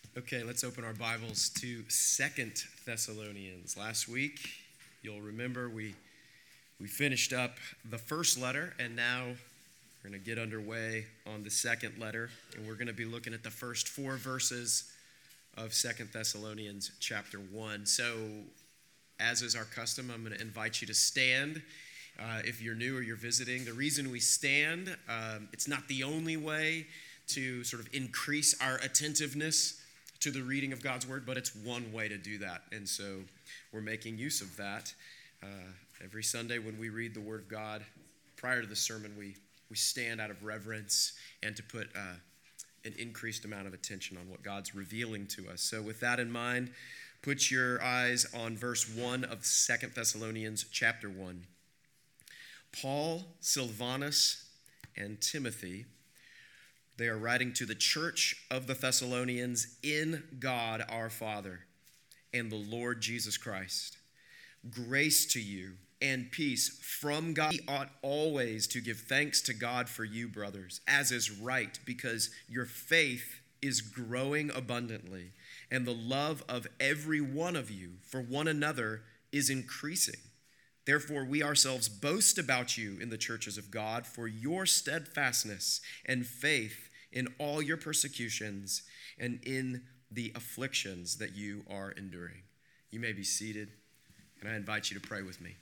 Okay, let's open our Bibles to Second Thessalonians. Last week, you'll remember we finished up the first letter, and now we're going to get underway on the second letter, and we're going to be looking at the first four verses of Second Thessalonians chapter 1. So, as is our custom, I'm going to invite you to stand. If you're new or you're visiting, the reason we stand, it's not the only way to sort of increase our attentiveness to the reading of God's word, but it's one way to do that. And so we're making use of that. Every Sunday when we read the word of God, prior to the sermon, we stand out of reverence and to put an increased amount of attention on what God's revealing to us. So with that in mind, put your eyes on verse 1 of 2 Thessalonians chapter 1. Paul, Silvanus, and Timothy, they are writing to the church of the Thessalonians in God our Father and the Lord Jesus Christ. Grace to you and peace from God. We ought always to give thanks to God for you, brothers, as is right, because your faith is growing abundantly, and the love of every one of you for one another is increasing. Therefore, we ourselves boast about you in the churches of God for your steadfastness and faith in all your persecutions and in the afflictions that you are enduring. You may be seated, and I invite you to pray with me.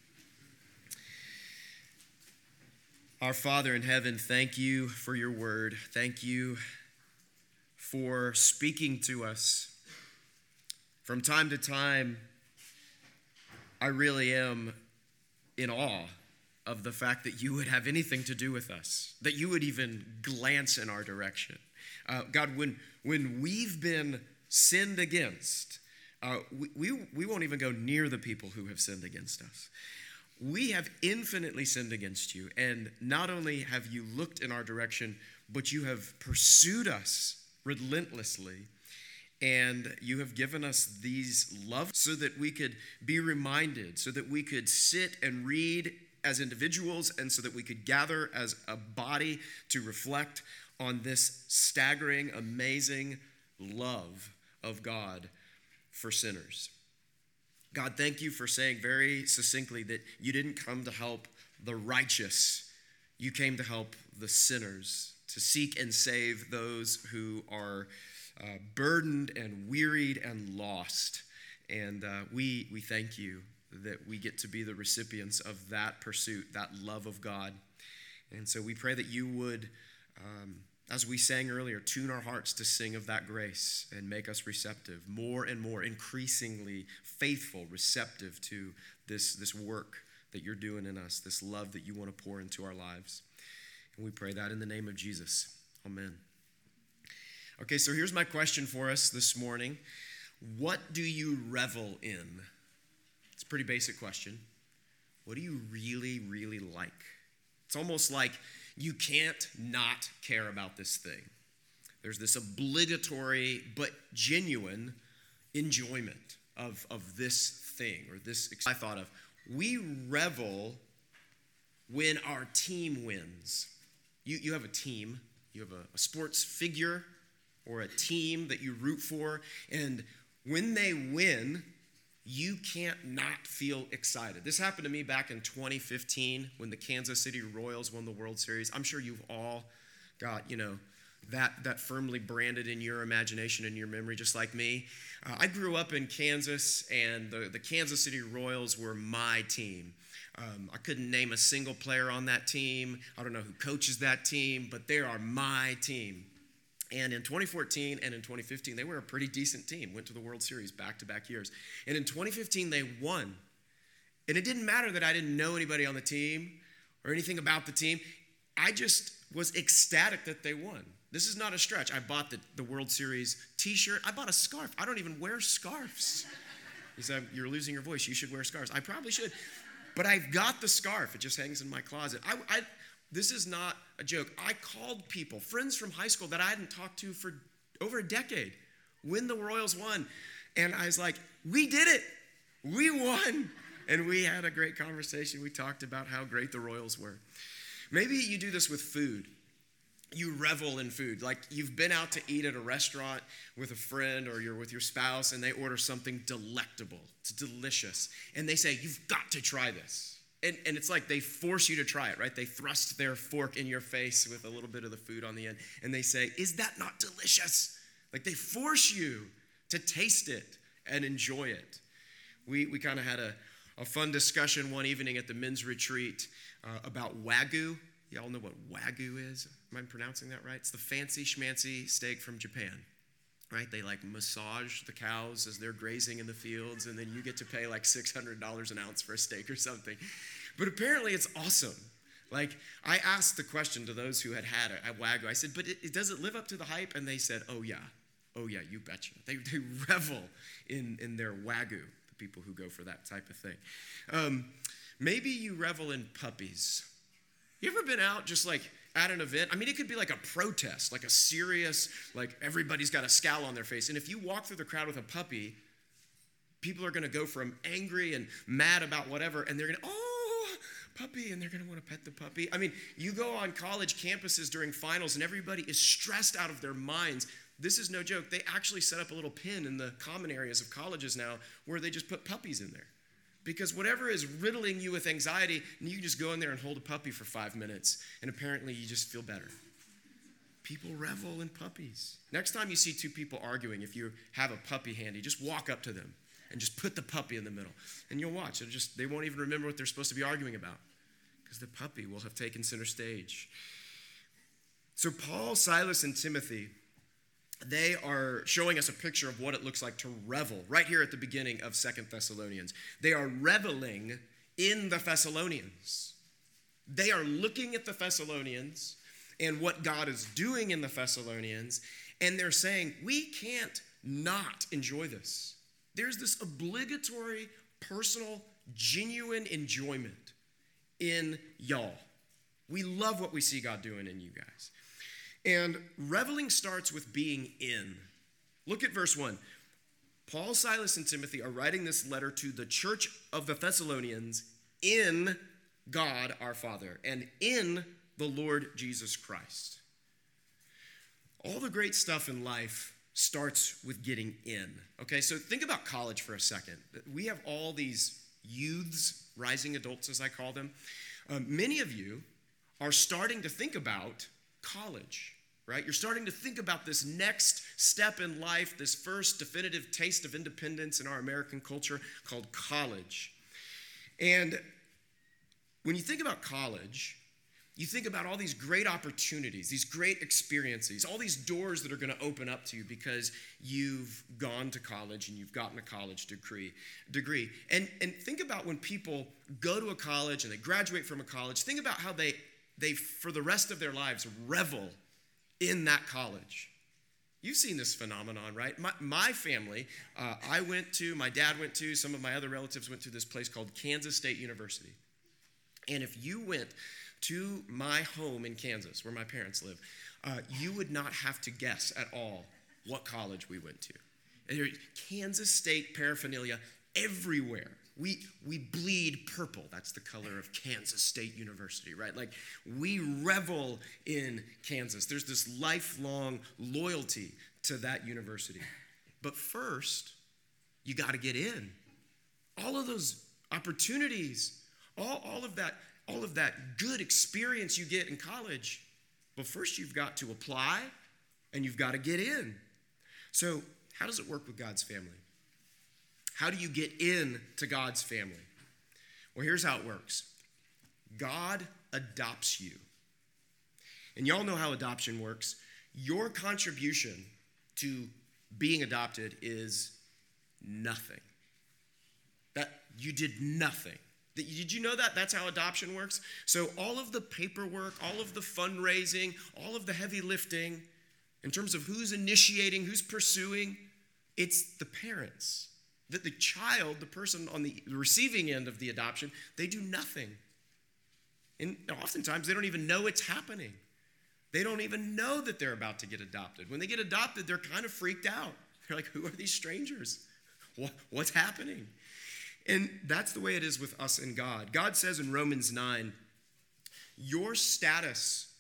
Our Father in heaven, thank you for your word. Thank you for speaking to us. From time to time, I really am in awe of the fact that you would have anything to do with us, that you would even glance in our direction. God, when we've been sinned against, we won't even go near the people who have sinned against us. We have infinitely sinned against you, and not only have you looked in our direction, but you have pursued us relentlessly, and you have given us these love so that we could be reminded, so that we could sit and read as individuals, and so that we could gather as a body to reflect on this staggering, amazing love of God for sinners. God, thank you for saying very succinctly that you didn't come to help the righteous. You came to help the sinners, to seek and save those who are burdened and wearied and lost. And we thank you that we get to be the recipients of that pursuit, that love of God. And so we pray that you would, as we sang earlier, tune our hearts to sing of that grace and make us receptive, more and more, increasingly faithful, receptive to this work that you're doing in us, this love that you want to pour into our lives. And we pray that in the name of Jesus. Amen. Okay, so here's my question for us this morning. What do you revel in? It's a pretty basic question. What do you really, really like? It's almost like you can't not care about this thing. There's this obligatory but genuine enjoyment of this thing or this. I thought of, we revel when our team wins. You have a team. You have a sports figure or a team that you root for, and when they win, you can't not feel excited. This happened to me back in 2015 when the Kansas City Royals won the World Series. I'm sure you've all got, that firmly branded in your imagination and your memory, just like me. I grew up in Kansas, and the Kansas City Royals were my team. I couldn't name a single player on that team. I don't know who coaches that team, but they are my team. And in 2014 and in 2015, they were a pretty decent team, went to the World Series back-to-back years. And in 2015, they won. And it didn't matter that I didn't know anybody on the team or anything about the team. I just was ecstatic that they won. This is not a stretch. I bought the World Series t-shirt. I bought a scarf. I don't even wear scarves. He said, you're losing your voice. You should wear scarves. I probably should. But I've got the scarf. It just hangs in my closet. This is not a joke. I called people, friends from high school that I hadn't talked to for over a decade, when the Royals won. And I was like, we did it. We won. And we had a great conversation. We talked about how great the Royals were. Maybe you do this with food. you revel in food. Like you've been out to eat at a restaurant with a friend or you're with your spouse and they order something delectable. It's delicious. And they say, you've got to try this. And it's like they force you to try it, right? They thrust their fork in your face with a little bit of the food on the end. And they say, is that not delicious? Like they force you to taste it and enjoy it. We kind of had a fun discussion one evening at the men's retreat about Wagyu. Y'all know what Wagyu is? Am I pronouncing that right? It's the fancy schmancy steak from Japan, right? They like massage the cows as they're grazing in the fields, and then you get to pay like $600 an ounce for a steak or something. But apparently it's awesome. Like I asked the question to those who had a Wagyu. I said, but does it live up to the hype? And they said, oh yeah, you betcha. They revel in their Wagyu, the people who go for that type of thing. Maybe you revel in puppies. You ever been out just like at an event? I mean, it could be like a protest, like a serious, like everybody's got a scowl on their face. And if you walk through the crowd with a puppy, people are going to go from angry and mad about whatever, and they're going to, oh, puppy, and they're going to want to pet the puppy. I mean, you go on college campuses during finals, and everybody is stressed out of their minds. This is no joke. They actually set up a little pin in the common areas of colleges now where they just put puppies in there. Because whatever is riddling you with anxiety, you can just go in there and hold a puppy for 5 minutes, and apparently you just feel better. People revel in puppies. Next time you see two people arguing, if you have a puppy handy, just walk up to them and just put the puppy in the middle. And you'll watch. They won't even remember what they're supposed to be arguing about because the puppy will have taken center stage. So Paul, Silas, and Timothy, they are showing us a picture of what it looks like to revel right here at the beginning of 2 Thessalonians. They are reveling in the Thessalonians. They are looking at the Thessalonians and what God is doing in the Thessalonians, and they're saying, we can't not enjoy this. There's this obligatory, personal, genuine enjoyment in y'all. We love what we see God doing in you guys. And reveling starts with being in. Look at verse 1. Paul, Silas, and Timothy are writing this letter to the church of the Thessalonians in God our Father and in the Lord Jesus Christ. All the great stuff in life starts with getting in. Okay, so think about college for a second. We have all these youths, rising adults as I call them. Many of you are starting to think about college, right? You're starting to think about this next step in life, this first definitive taste of independence in our American culture called college. And when you think about college, you think about all these great opportunities, these great experiences, all these doors that are going to open up to you because you've gone to college and you've gotten a college degree. And think about when people go to a college and they graduate from a college, think about how they for the rest of their lives revel in that college. You've seen this phenomenon, right? My family, my dad went to, some of my other relatives went to this place called Kansas State University. And if you went to my home in Kansas, where my parents live, you would not have to guess at all what college we went to. And there's Kansas State paraphernalia everywhere. We bleed purple. That's the color of Kansas State University, right? Like, we revel in Kansas. There's this lifelong loyalty to that university. But first, you got to get in. All of those opportunities, all of that good experience you get in college, but first you've got to apply and you've got to get in. So how does it work with God's family? How do you get in to God's family? Well, here's how it works. God adopts you. And y'all know how adoption works. Your contribution to being adopted is nothing. That you did nothing. Did you know that? That's how adoption works. So all of the paperwork, all of the fundraising, all of the heavy lifting, in terms of who's initiating, who's pursuing, it's the parents. That the child, the person on the receiving end of the adoption, they do nothing. And oftentimes they don't even know it's happening. They don't even know that they're about to get adopted. When they get adopted, they're kind of freaked out. They're like, who are these strangers? What's happening? And that's the way it is with us and God. God says in Romans 9, your status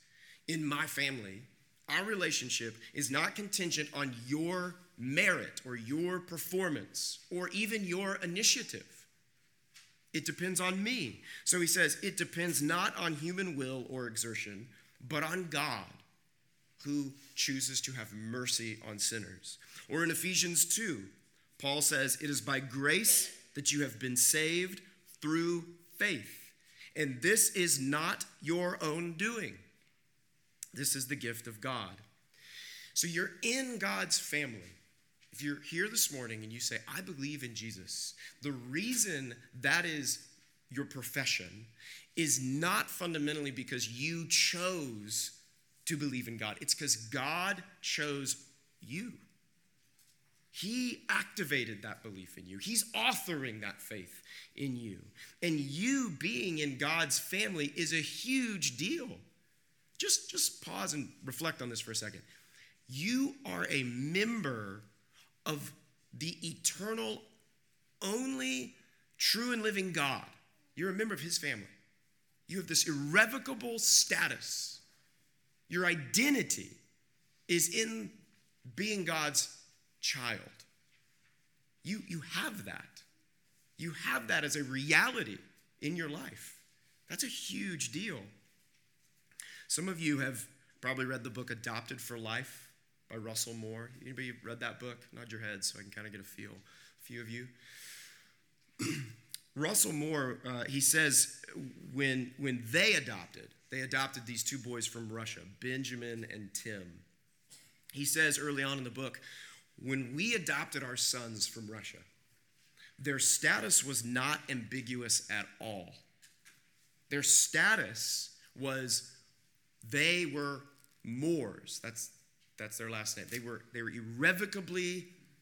in my family, our relationship is not contingent on your merit or your performance or even your initiative. It depends on me. So he says, it depends not on human will or exertion, but on God, who chooses to have mercy on sinners. Or in Ephesians 2, Paul says, it is by grace that you have been saved through faith. And this is not your own doing. This is the gift of God. So you're in God's family. If you're here this morning and you say, I believe in Jesus, the reason that is your profession is not fundamentally because you chose to believe in God. It's because God chose you. He activated that belief in you. He's authoring that faith in you. And you being in God's family is a huge deal. Just pause and reflect on this for a second. You are a member of the eternal, only true and living God. You're a member of his family. You have this irrevocable status. Your identity is in being God's child. You have that. You have that as a reality in your life. That's a huge deal. Some of you have probably read the book Adopted for Life by Russell Moore. Anybody read that book? Nod your head so I can kind of get a feel. A few of you. Russell Moore, he says when they adopted these two boys from Russia, Benjamin and Tim. He says early on in the book, when we adopted our sons from Russia, their status was not ambiguous at all. Their status was they were Moors. That's their last name. They were irrevocably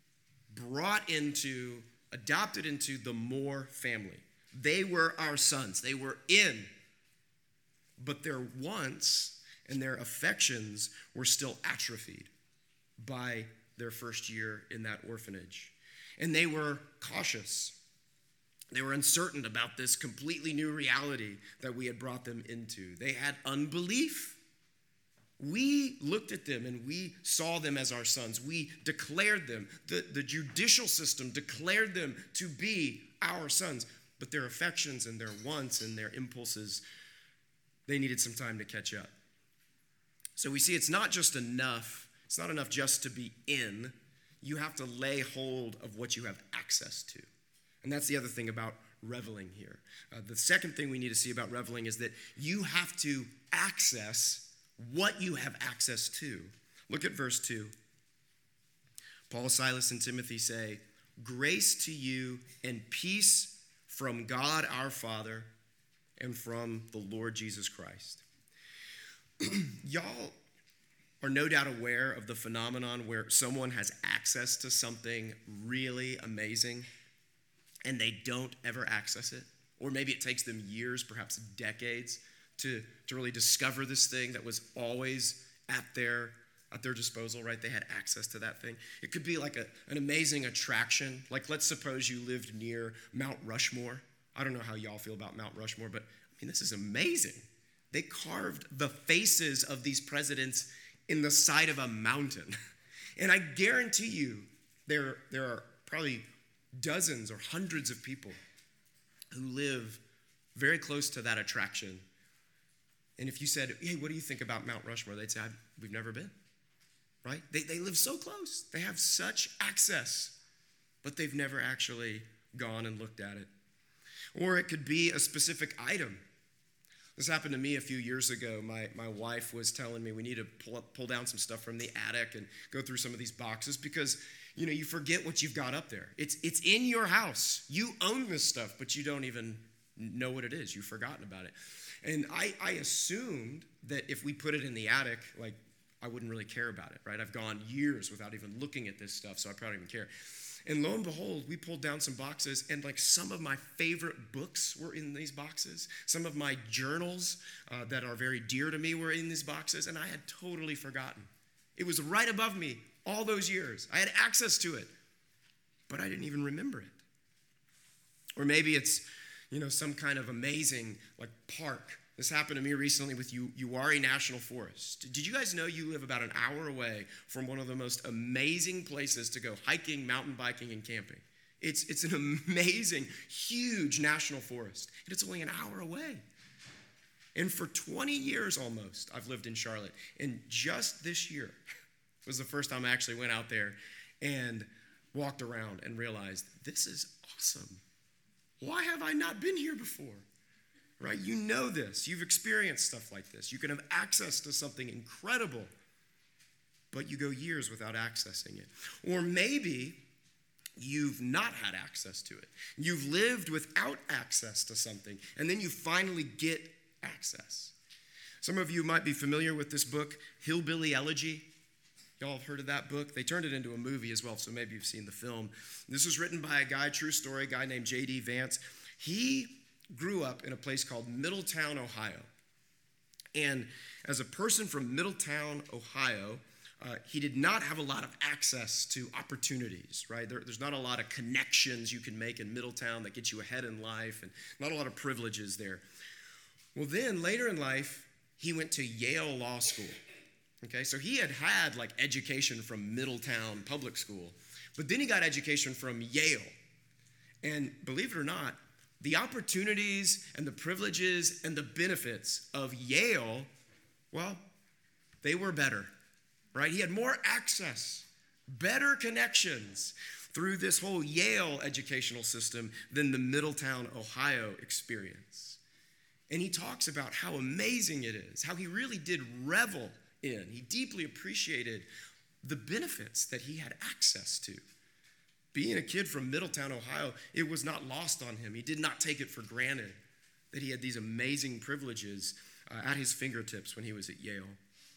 adopted into the Moore family. They were our sons. They were in. But their wants and their affections were still atrophied by their first year in that orphanage. And they were cautious. They were uncertain about this completely new reality that we had brought them into. They had unbelief. We looked at them and we saw them as our sons. We declared them. The judicial system declared them to be our sons. But their affections and their wants and their impulses, they needed some time to catch up. So we see it's not enough just to be in. You have to lay hold of what you have access to. And that's the other thing about reveling here. The second thing we need to see about reveling is that you have to access what you have access to. Look at verse 2. Paul, Silas, and Timothy say, grace to you and peace from God our Father and from the Lord Jesus Christ. Y'all are no doubt aware of the phenomenon where someone has access to something really amazing and they don't ever access it. Or maybe it takes them years, perhaps decades, to really discover this thing that was always at their disposal, right? They had access to that thing. It could be like an amazing attraction. Like, let's suppose you lived near Mount Rushmore. I don't know how y'all feel about Mount Rushmore, but I mean, this is amazing. They carved the faces of these presidents in the side of a mountain. And I guarantee you there are probably dozens or hundreds of people who live very close to that attraction. And if you said, hey, what do you think about Mount Rushmore? They'd say, we've never been, right? They live so close. They have such access, but they've never actually gone and looked at it. Or it could be a specific item. This happened to me a few years ago. My wife was telling me we need to pull down some stuff from the attic and go through some of these boxes because, you forget what you've got up there. It's in your house. You own this stuff, but you don't even know what it is. You've forgotten about it. And I assumed that if we put it in the attic, like, I wouldn't really care about it, right? I've gone years without even looking at this stuff, so I probably don't even care. And lo and behold, we pulled down some boxes, and like some of my favorite books were in these boxes. Some of my journals that are very dear to me were in these boxes, and I had totally forgotten. It was right above me all those years. I had access to it, but I didn't even remember it. Or maybe it's, some kind of amazing like park This happened to me recently with Uwharrie National Forest. Did you guys know you live about an hour away from one of the most amazing places to go hiking, mountain biking, and camping? It's an amazing, huge national forest, and it's only an hour away. And for 20 years almost, I've lived in Charlotte. And just this year was the first time I actually went out there and walked around and realized, this is awesome. Why have I not been here before? Right? You know this. You've experienced stuff like this. You can have access to something incredible, but you go years without accessing it. Or maybe you've not had access to it. You've lived without access to something, and then you finally get access. Some of you might be familiar with this book, Hillbilly Elegy. Y'all have heard of that book? They turned it into a movie as well, so maybe you've seen the film. This was written by a guy, true story, a guy named J.D. Vance. He grew up in a place called Middletown, Ohio. And as a person from Middletown, Ohio, he did not have a lot of access to opportunities, right? There's not a lot of connections you can make in Middletown that get you ahead in life, and not a lot of privileges there. Well, then later in life, he went to Yale Law School. Okay, so he had like education from Middletown Public School, but then he got education from Yale. And believe it or not, the opportunities and the privileges and the benefits of Yale, well, they were better, right? He had more access, better connections through this whole Yale educational system than the Middletown, Ohio experience. And he talks about how amazing it is, how he really did revel in. He deeply appreciated the benefits that he had access to. Being a kid from Middletown, Ohio, it was not lost on him. He did not take it for granted that he had these amazing privileges at his fingertips when he was at Yale.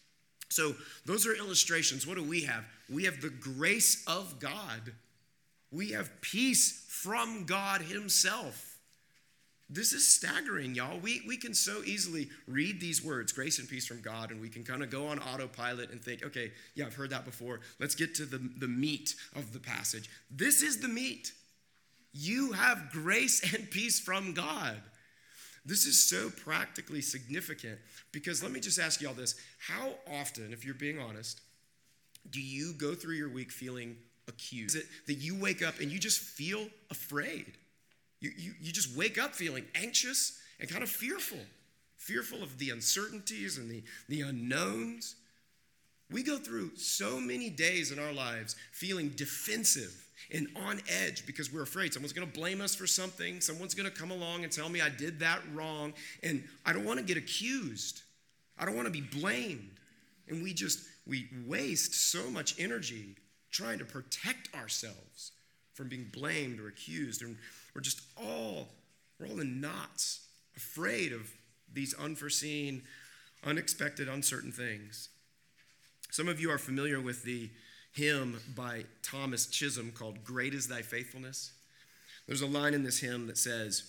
So those are illustrations. What do we have? We have the grace of God. We have peace from God himself. This is staggering, y'all. We can so easily read these words, grace and peace from God, and we can kind of go on autopilot and think, okay, yeah, I've heard that before. Let's get to the meat of the passage. This is the meat. You have grace and peace from God. This is so practically significant because let me just ask y'all this. How often, if you're being honest, do you go through your week feeling accused? Is it that you wake up and you just feel afraid? You just wake up feeling anxious and kind of fearful of the uncertainties and the unknowns. We go through so many days in our lives feeling defensive and on edge because we're afraid someone's going to blame us for something. Someone's going to come along and tell me I did that wrong. And I don't want to get accused. I don't want to be blamed. And we waste so much energy trying to protect ourselves from being blamed or accused. And we're all in knots, afraid of these unforeseen, unexpected, uncertain things. Some of you are familiar with the hymn by Thomas Chisholm called "Great is Thy Faithfulness." There's a line in this hymn that says,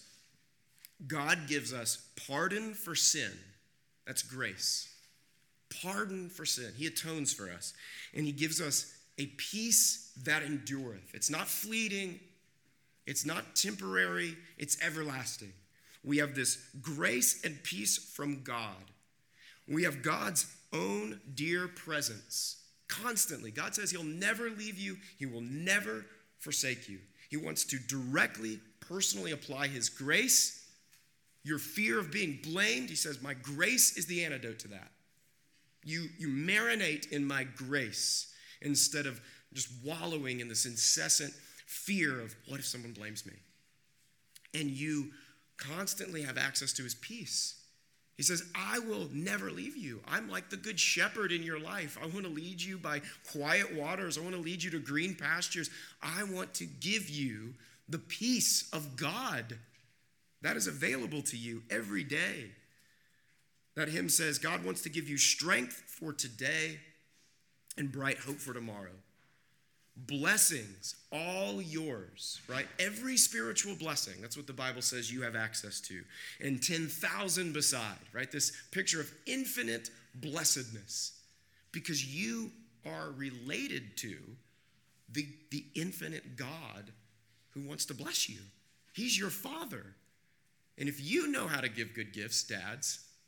God gives us pardon for sin. That's grace. Pardon for sin. He atones for us. And he gives us a peace that endureth. It's not fleeting. It's not temporary. It's everlasting. We have this grace and peace from God. We have God's own dear presence constantly. God says he'll never leave you. He will never forsake you. He wants to directly, personally apply his grace. Your fear of being blamed, he says, my grace is the antidote to that. You marinate in my grace instead of just wallowing in this incessant fear of what if someone blames me? And you constantly have access to his peace. He says, I will never leave you. I'm like the good shepherd in your life. I want to lead you by quiet waters. I want to lead you to green pastures. I want to give you the peace of God that is available to you every day. That hymn says, God wants to give you strength for today and bright hope for tomorrow. Blessings, all yours, right? Every spiritual blessing, that's what the Bible says you have access to. And 10,000 beside, right? This picture of infinite blessedness because you are related to the infinite God who wants to bless you. He's your Father. And if you know how to give good gifts, dads,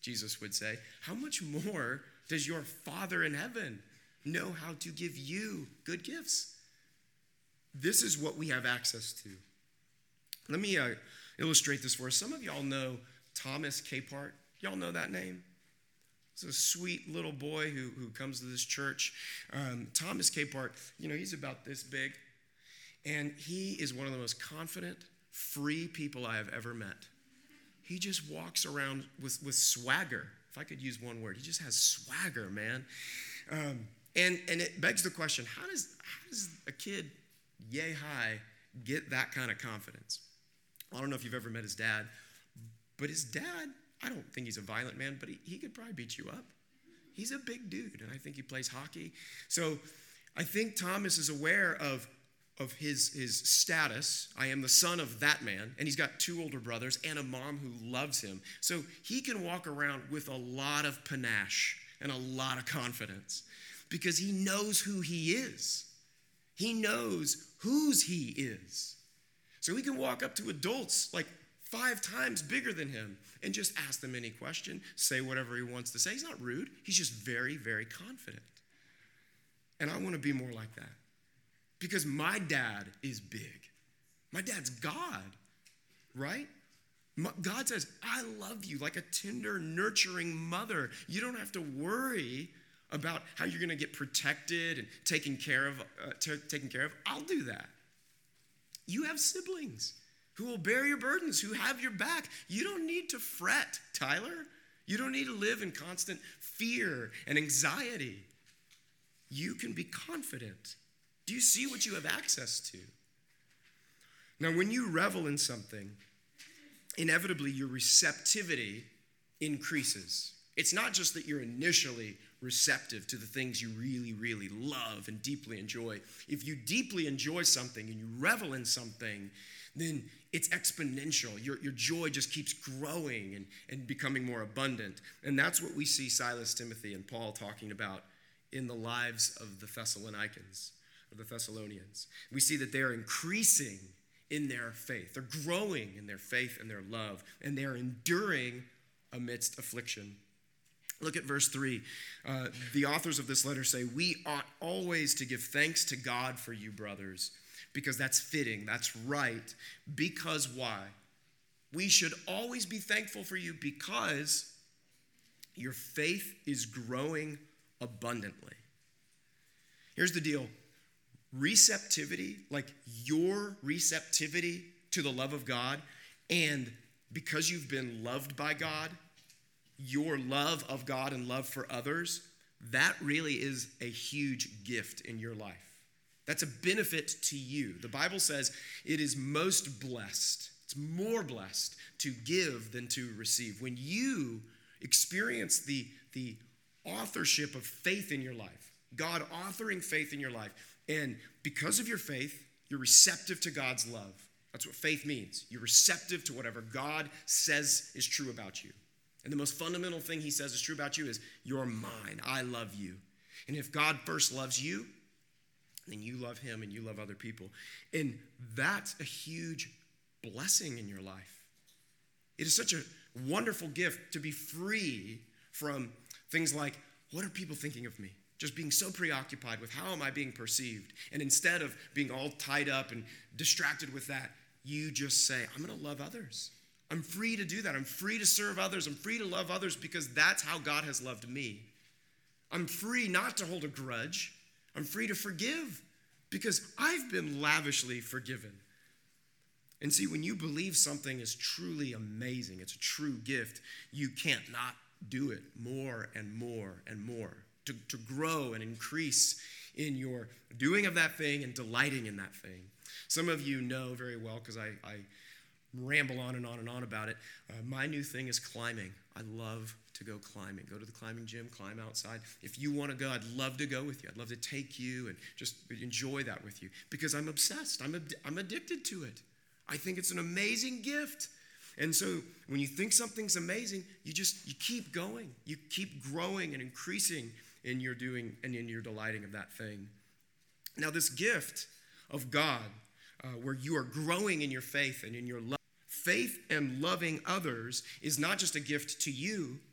Jesus would say, how much more does your Father in heaven know how to give you good gifts? This is what we have access to. Let me illustrate this for us. Some of y'all know Thomas Capehart. Y'all know that name? He's a sweet little boy who comes to this church. Thomas Capehart, he's about this big. And he is one of the most confident, free people I have ever met. He just walks around with swagger, if I could use one word. He just has swagger, man. And it begs the question, how does a kid yay high get that kind of confidence? I don't know if you've ever met his dad, but his dad, I don't think he's a violent man, but he could probably beat you up. He's a big dude, and I think he plays hockey. So I think Thomas is aware of his status. I am the son of that man, and he's got 2 older brothers and a mom who loves him. So he can walk around with a lot of panache and a lot of confidence because he knows who he is. He knows whose he is. So he can walk up to adults like 5 times bigger than him and just ask them any question, say whatever he wants to say. He's not rude. He's just very, very confident. And I want to be more like that. Because my dad is big. My dad's God, right? God says, I love you like a tender, nurturing mother. You don't have to worry about how you're going to get protected and taken care of. I'll do that. You have siblings who will bear your burdens, who have your back. You don't need to fret, Tyler. You don't need to live in constant fear and anxiety. You can be confident. Do you see what you have access to? Now, when you revel in something, inevitably your receptivity increases. It's not just that you're initially receptive to the things you really, really love and deeply enjoy. If you deeply enjoy something and you revel in something, then it's exponential. Your joy just keeps growing and becoming more abundant. And that's what we see Silas, Timothy, and Paul talking about in the lives of the Thessalonians. We see that they're increasing in their faith. They're growing in their faith and their love, and they're enduring amidst affliction. Look at verse 3. The authors of this letter say, we ought always to give thanks to God for you, brothers, because that's fitting, that's right. Because why? We should always be thankful for you because your faith is growing abundantly. Here's the deal. Receptivity, like your receptivity to the love of God, and because you've been loved by God, your love of God and love for others, that really is a huge gift in your life. That's a benefit to you. The Bible says it is most blessed. It's more blessed to give than to receive. When you experience the authorship of faith in your life, God authoring faith in your life, and because of your faith, you're receptive to God's love. That's what faith means. You're receptive to whatever God says is true about you. And the most fundamental thing he says is true about you is, you're mine. I love you. And if God first loves you, then you love him and you love other people. And that's a huge blessing in your life. It is such a wonderful gift to be free from things like, what are people thinking of me? Just being so preoccupied with how am I being perceived? And instead of being all tied up and distracted with that, you just say, I'm going to love others. I'm free to do that. I'm free to serve others. I'm free to love others because that's how God has loved me. I'm free not to hold a grudge. I'm free to forgive because I've been lavishly forgiven. And see, when you believe something is truly amazing, it's a true gift, you can't not do it more and more and more. To grow and increase in your doing of that thing and delighting in that thing. Some of you know very well, because I ramble on and on and on about it, my new thing is climbing. I love to go climbing. Go to the climbing gym, climb outside. If you want to go, I'd love to go with you. I'd love to take you and just enjoy that with you because I'm obsessed. I'm addicted to it. I think it's an amazing gift. And so when you think something's amazing, you keep going. You keep growing and increasing in your doing and in your delighting of that thing. Now, this gift of God, where you are growing in your faith and in your love, faith and loving others is not just a gift to you,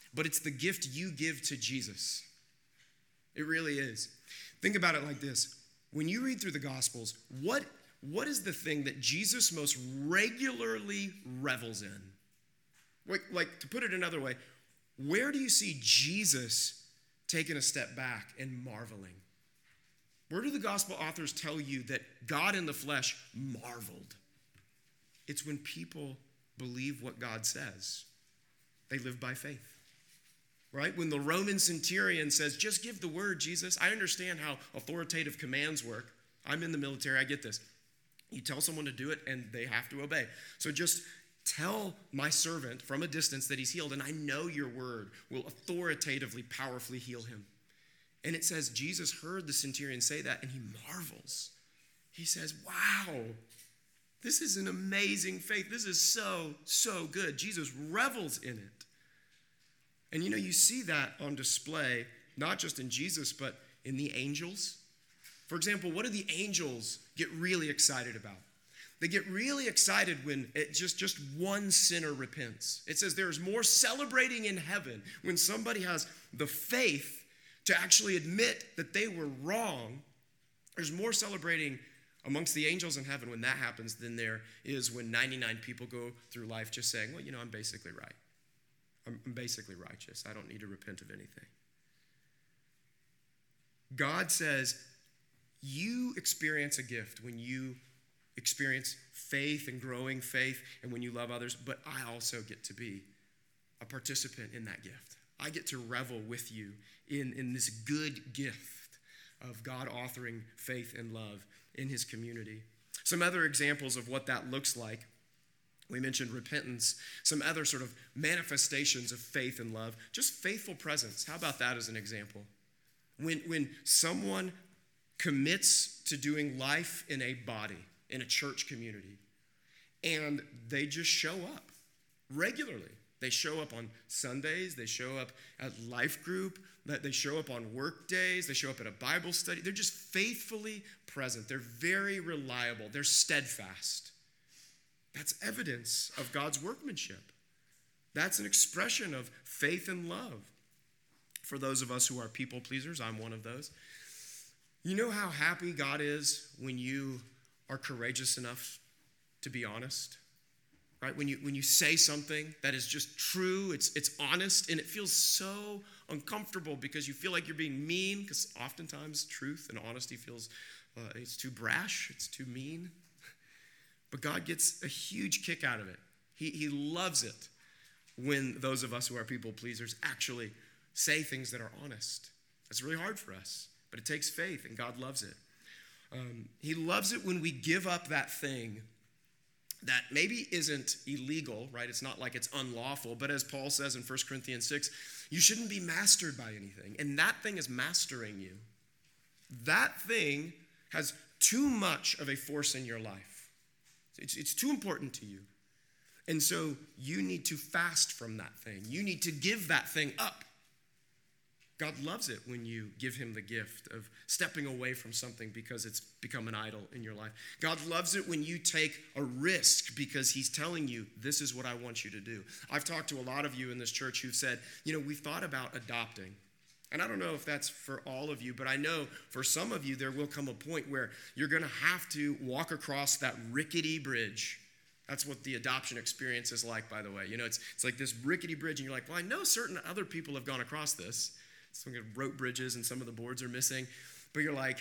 but it's the gift you give to Jesus. It really is. Think about it like this. When you read through the Gospels, what is the thing that Jesus most regularly revels in? Like, to put it another way, where do you see Jesus taking a step back and marveling? Where do the gospel authors tell you that God in the flesh marveled? It's when people believe what God says. They live by faith. Right? When the Roman centurion says, just give the word, Jesus. I understand how authoritative commands work. I'm in the military, I get this. You tell someone to do it and they have to obey. So just tell my servant from a distance that he's healed, and I know your word will authoritatively, powerfully heal him. And it says Jesus heard the centurion say that, and he marvels. He says, wow, this is an amazing faith. This is so, so good. Jesus revels in it. And you see that on display, not just in Jesus, but in the angels. For example, what do the angels get really excited about? They get really excited when just one sinner repents. It says there's more celebrating in heaven when somebody has the faith to actually admit that they were wrong. There's more celebrating amongst the angels in heaven when that happens than there is when 99 people go through life just saying, well, I'm basically right. I'm basically righteous. I don't need to repent of anything. God says, you experience a gift when you experience faith and growing faith and when you love others, but I also get to be a participant in that gift. I get to revel with you in this good gift of God authoring faith and love in his community. Some other examples of what that looks like. We mentioned repentance, some other sort of manifestations of faith and love, just faithful presence. How about that as an example? When someone commits to doing life in a body, in a church community, and they just show up regularly. They show up on Sundays, they show up at life group, they show up on work days, they show up at a Bible study. They're just faithfully present. They're very reliable. They're steadfast. That's evidence of God's workmanship. That's an expression of faith and love. For those of us who are people pleasers, I'm one of those. You know how happy God is when you are courageous enough to be honest? Right? When you say something that is just true, it's honest, and it feels so uncomfortable because you feel like you're being mean, because oftentimes truth and honesty feels it's too brash, it's too mean. But God gets a huge kick out of it. He loves it when those of us who are people pleasers actually say things that are honest. That's really hard for us, but it takes faith, and God loves it. He loves it when we give up that thing that maybe isn't illegal, right? It's not like it's unlawful, but as Paul says in 1 Corinthians 6, you shouldn't be mastered by anything, and that thing is mastering you. That thing has too much of a force in your life. It's too important to you. And so you need to fast from that thing. You need to give that thing up. God loves it when you give him the gift of stepping away from something because it's become an idol in your life. God loves it when you take a risk because he's telling you, this is what I want you to do. I've talked to a lot of you in this church who've said, we've thought about adopting. And I don't know if that's for all of you, but I know for some of you, there will come a point where you're going to have to walk across that rickety bridge. That's what the adoption experience is like, by the way. It's like this rickety bridge, and you're like, well, I know certain other people have gone across this. Some rope bridges, and some of the boards are missing. But you're like,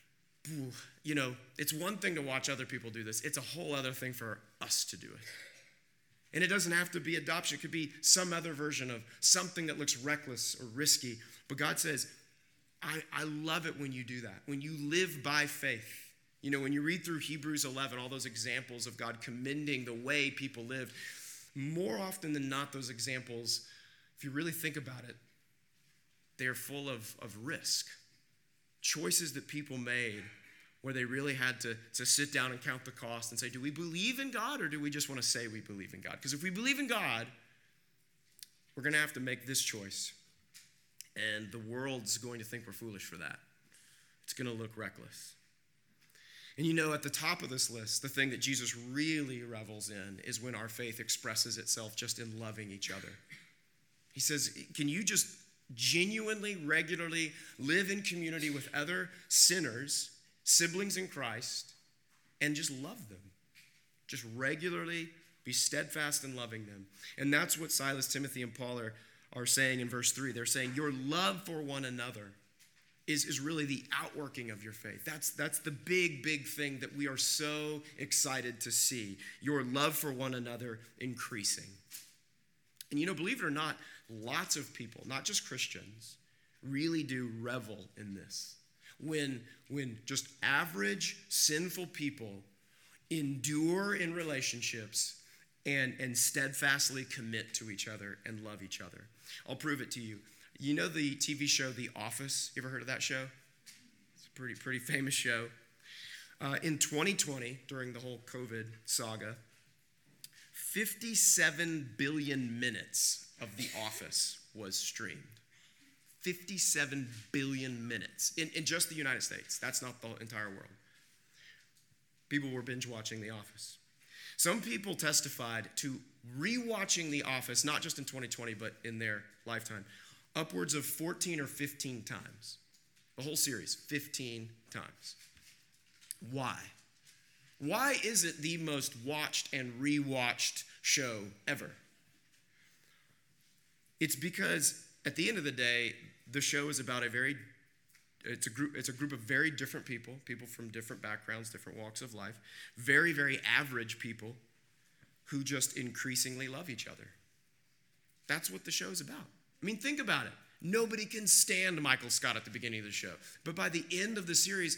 it's one thing to watch other people do this. It's a whole other thing for us to do it. And it doesn't have to be adoption. It could be some other version of something that looks reckless or risky. But God says, I love it when you do that, when you live by faith. When you read through Hebrews 11, all those examples of God commending the way people lived, more often than not, those examples, if you really think about it, they are full of risk. Choices that people made where they really had to sit down and count the cost and say, do we believe in God, or do we just want to say we believe in God? Because if we believe in God, we're going to have to make this choice. And the world's going to think we're foolish for that. It's going to look reckless. And at the top of this list, the thing that Jesus really revels in is when our faith expresses itself just in loving each other. He says, can you just genuinely, regularly live in community with other sinners, siblings in Christ, and just love them? Just regularly be steadfast in loving them. And that's what Silas, Timothy, and Paul are saying in verse 3. They're saying your love for one another is really the outworking of your faith. That's the big thing that we are so excited to see. Your love for one another increasing. And believe it or not, lots of people, not just Christians, really do revel in this. When just average, sinful people endure in relationships and steadfastly commit to each other and love each other. I'll prove it to you. You know the TV show The Office? You ever heard of that show? It's a pretty famous show. In 2020, during the whole COVID saga, 57 billion minutes of The Office was streamed. 57 billion minutes in just the United States. That's not the entire world. People were binge watching The Office. Some people testified to rewatching The Office, not just in 2020, but in their lifetime, upwards of 14 or 15 times. The whole series, 15 times. Why? Why is it the most watched and rewatched show ever? It's because at the end of the day, the show is about it's a group of very different people from different backgrounds, different walks of life, very average people who just increasingly love each other. That's what the show is about. I mean, think about it. Nobody can stand Michael Scott at the beginning of the show. But by the end of the series,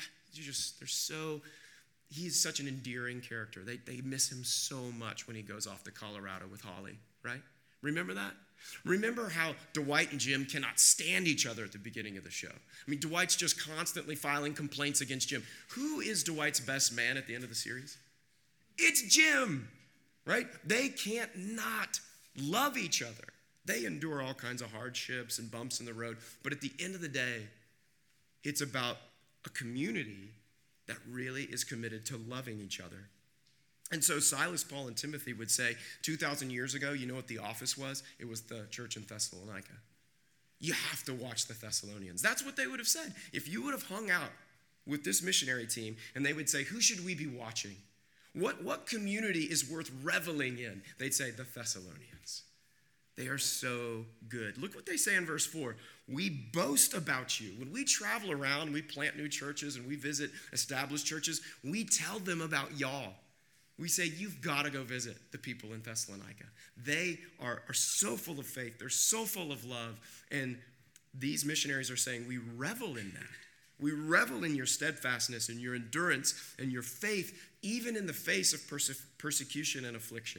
he's such an endearing character. They miss him so much when he goes off to Colorado with Holly, right? Remember that? Remember how Dwight and Jim cannot stand each other at the beginning of the show. I mean, Dwight's just constantly filing complaints against Jim. Who is Dwight's best man at the end of the series? It's Jim, right? They can't not love each other. They endure all kinds of hardships and bumps in the road. But at the end of the day, it's about a community that really is committed to loving each other. And so Silas, Paul, and Timothy would say, 2,000 years ago, you know what The Office was? It was the church in Thessalonica. You have to watch the Thessalonians. That's what they would have said. If you would have hung out with this missionary team and they would say, who should we be watching? What community is worth reveling in? They'd say, the Thessalonians. They are so good. Look what they say in verse 4. We boast about you. When we travel around, we plant new churches and we visit established churches, we tell them about y'all. We say, you've got to go visit the people in Thessalonica. They are so full of faith. They're so full of love. And these missionaries are saying, we revel in that. We revel in your steadfastness and your endurance and your faith, even in the face of persecution and affliction.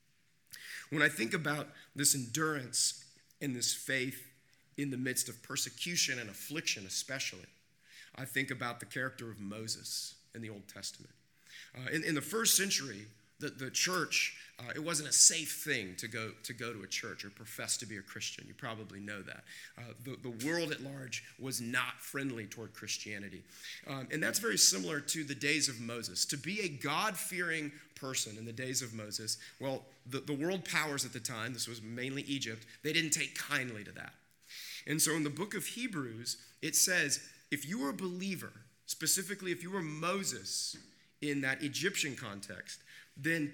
When I think about this endurance and this faith in the midst of persecution and affliction especially, I think about the character of Moses in the Old Testament. In the first century, the church, it wasn't a safe thing to go to a church or profess to be a Christian. You probably know that. The world at large was not friendly toward Christianity. And that's very similar to the days of Moses. To be a God-fearing person in the days of Moses, well, the world powers at the time, this was mainly Egypt, they didn't take kindly to that. And so in the book of Hebrews, it says, if you were a believer, specifically if you were Moses in that Egyptian context, then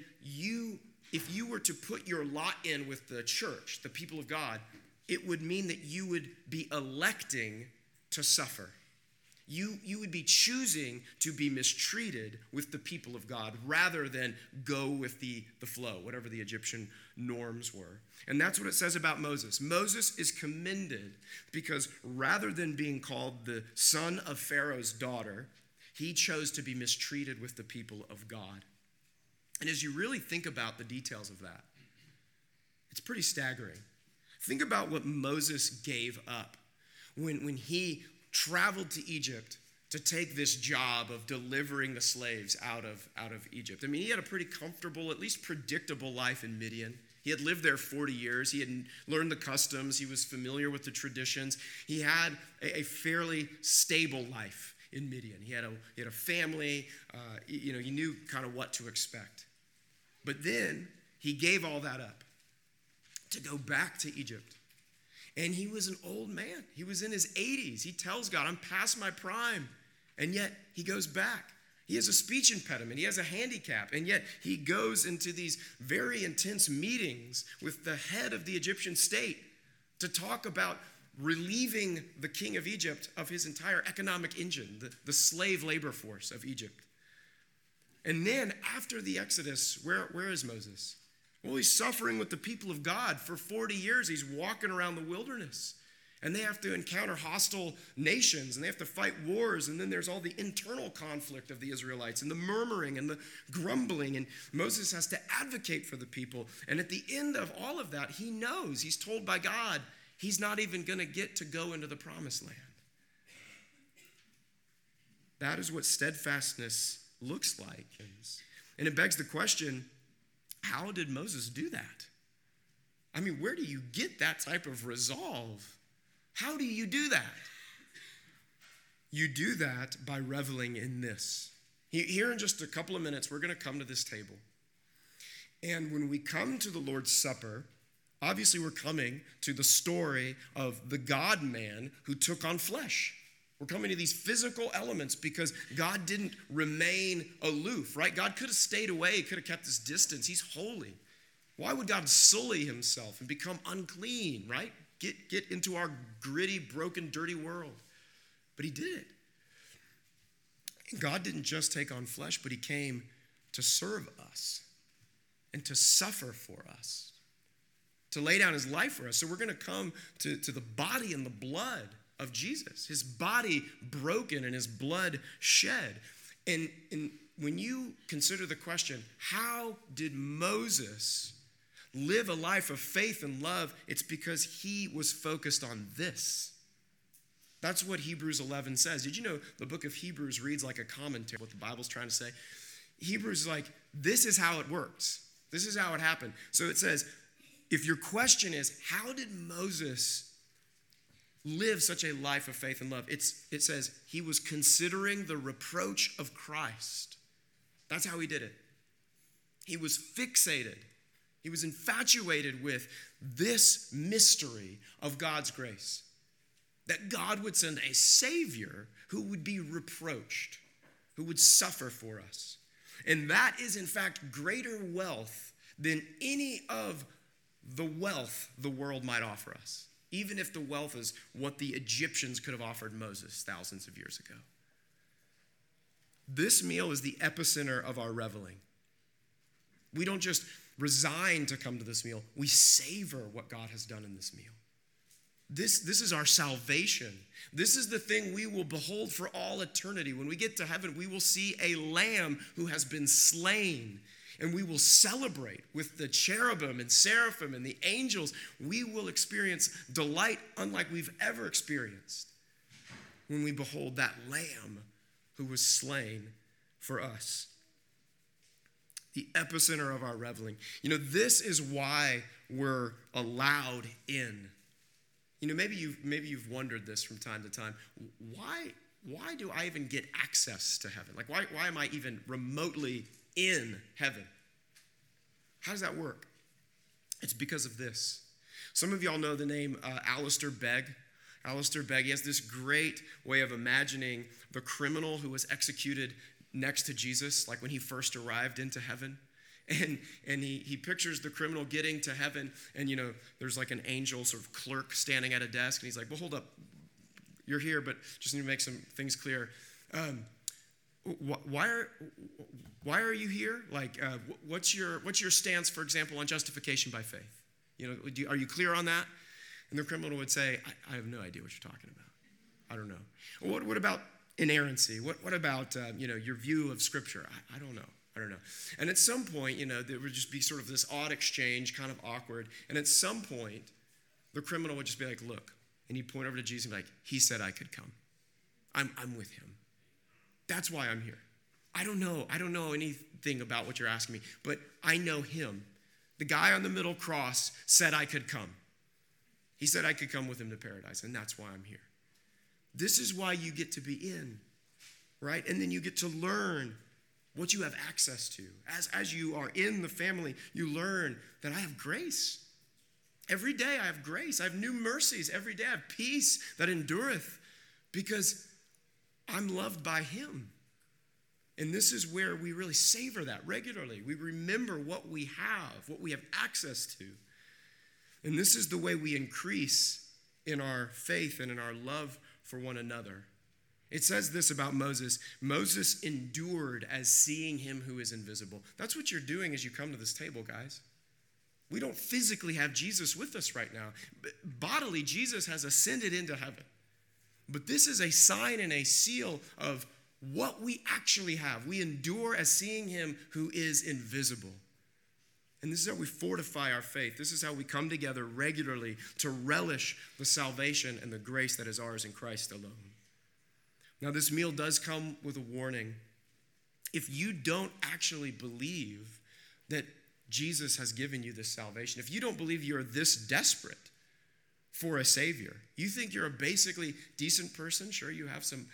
if you were to put your lot in with the church, the people of God, it would mean that you would be electing to suffer. You would be choosing to be mistreated with the people of God rather than go with the flow, whatever the Egyptian norms were. And that's what it says about Moses. Moses is commended because rather than being called the son of Pharaoh's daughter, he chose to be mistreated with the people of God. And as you really think about the details of that, it's pretty staggering. Think about what Moses gave up when he traveled to Egypt to take this job of delivering the slaves out of Egypt. I mean, he had a pretty comfortable, at least predictable life in Midian. He had lived there 40 years. He had learned the customs. He was familiar with the traditions. He had a fairly stable life in Midian. He had a family. He knew kind of what to expect. But then he gave all that up to go back to Egypt. And he was an old man. He was in his 80s. He tells God, I'm past my prime. And yet he goes back. He has a speech impediment. He has a handicap. And yet he goes into these very intense meetings with the head of the Egyptian state to talk about relieving the king of Egypt of his entire economic engine, the slave labor force of Egypt. And then after the Exodus, where is Moses? Well, he's suffering with the people of God for 40 years. He's walking around the wilderness. And they have to encounter hostile nations, and they have to fight wars. And then there's all the internal conflict of the Israelites and the murmuring and the grumbling. And Moses has to advocate for the people. And at the end of all of that, he knows, he's told by God, he's not even going to get to go into the promised land. That is what steadfastness looks like. And it begs the question, how did Moses do that? I mean, where do you get that type of resolve? How do you do that? You do that by reveling in this. Here in just a couple of minutes, we're going to come to this table. And when we come to the Lord's Supper, obviously we're coming to the story of the God-man who took on flesh. We're coming to these physical elements because God didn't remain aloof, right? God could have stayed away. He could have kept his distance. He's holy. Why would God sully himself and become unclean, right? Get into our gritty, broken, dirty world. But he did it. And God didn't just take on flesh, but he came to serve us and to suffer for us, to lay down his life for us. So we're going to come to the body and the blood of Jesus, his body broken and his blood shed. And when you consider the question, how did Moses live a life of faith and love? It's because he was focused on this. That's what Hebrews 11 says. Did you know the book of Hebrews reads like a commentary, what the Bible's trying to say? Hebrews is like, this is how it works. This is how it happened. So it says, if your question is, how did Moses live such a life of faith and love? It says he was considering the reproach of Christ. That's how he did it. He was fixated. He was infatuated with this mystery of God's grace, that God would send a Savior who would be reproached, who would suffer for us. And that is, in fact, greater wealth than any of the wealth the world might offer us, even if the wealth is what the Egyptians could have offered Moses thousands of years ago. This meal is the epicenter of our reveling. We don't just resign to come to this meal. We savor what God has done in this meal. This is our salvation. This is the thing we will behold for all eternity. When we get to heaven, we will see a lamb who has been slain, and we will celebrate with the cherubim and seraphim and the angels. We will experience delight unlike we've ever experienced when we behold that lamb who was slain for us. The epicenter of our reveling. You know, this is why we're allowed in. You know, maybe you've wondered this from time to time. Why do I even get access to heaven? Like, why am I even remotely in heaven? How does that work? It's because of this. Some of y'all know the name Alistair Begg. Alistair Begg, he has this great way of imagining the criminal who was executed next to Jesus, like when he first arrived into heaven. And he pictures the criminal getting to heaven, and, you know, there's like an angel sort of clerk standing at a desk, and he's like, well, hold up. You're here, but just need to make some things clear. Why are you here? Like, what's your stance, for example, on justification by faith? You know, are you clear on that? And the criminal would say, I have no idea what you're talking about. I don't know. What about inerrancy? What about your view of Scripture? I don't know. And at some point, you know, there would just be sort of this odd exchange, kind of awkward. And at some point, the criminal would just be like, look, and he'd point over to Jesus and be like, he said I could come. I'm with him. That's why I'm here. I don't know anything about what you're asking me, but I know him. The guy on the middle cross said I could come. He said I could come with him to paradise, and that's why I'm here. This is why you get to be in, right? And then you get to learn what you have access to. As you are in the family, you learn that I have grace. Every day I have grace. I have new mercies. Every day I have peace that endureth because I'm loved by him. And this is where we really savor that regularly. We remember what we have access to. And this is the way we increase in our faith and in our love for one another. It says this about Moses. Moses endured as seeing him who is invisible. That's what you're doing as you come to this table, guys. We don't physically have Jesus with us right now. Bodily, Jesus has ascended into heaven. But this is a sign and a seal of what we actually have. We endure as seeing him who is invisible. And this is how we fortify our faith. This is how we come together regularly to relish the salvation and the grace that is ours in Christ alone. Now, this meal does come with a warning. If you don't actually believe that Jesus has given you this salvation, if you don't believe you're this desperate for a Savior, you think you're a basically decent person, sure, you have some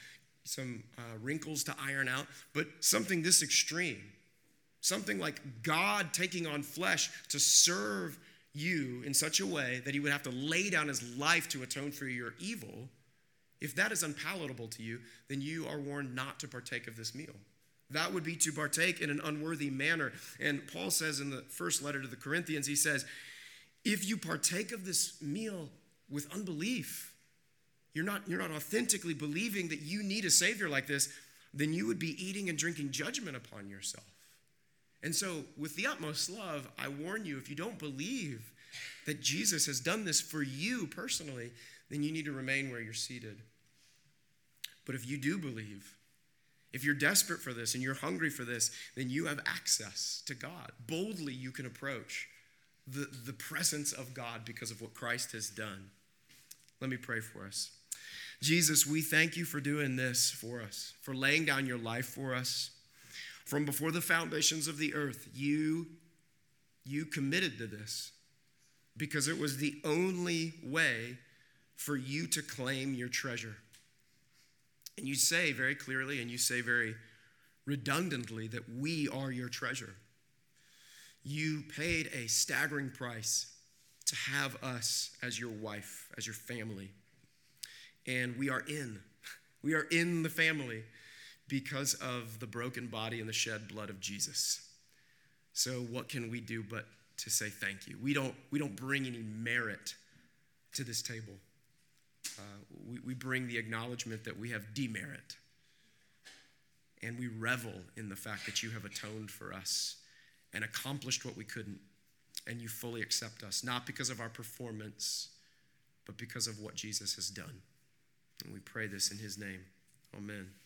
wrinkles to iron out, but something this extreme, something like God taking on flesh to serve you in such a way that he would have to lay down his life to atone for your evil, if that is unpalatable to you, then you are warned not to partake of this meal. That would be to partake in an unworthy manner. And Paul says in the first letter to the Corinthians, he says, if you partake of this meal with unbelief, you're not authentically believing that you need a Savior like this, then you would be eating and drinking judgment upon yourself. And so with the utmost love, I warn you, if you don't believe that Jesus has done this for you personally, then you need to remain where you're seated. But if you do believe, if you're desperate for this and you're hungry for this, then you have access to God. Boldly you can approach the presence of God because of what Christ has done. Let me pray for us. Jesus, we thank you for doing this for us, for laying down your life for us. From before the foundations of the earth, you committed to this because it was the only way for you to claim your treasure. And you say very clearly and you say very redundantly that we are your treasure. You paid a staggering price to have us as your wife, as your family. And we are in the family because of the broken body and the shed blood of Jesus. So what can we do but to say thank you? We don't bring any merit to this table. We bring the acknowledgement that we have demerit. And we revel in the fact that you have atoned for us and accomplished what we couldn't. And you fully accept us, not because of our performance, but because of what Jesus has done. And we pray this in his name. Amen.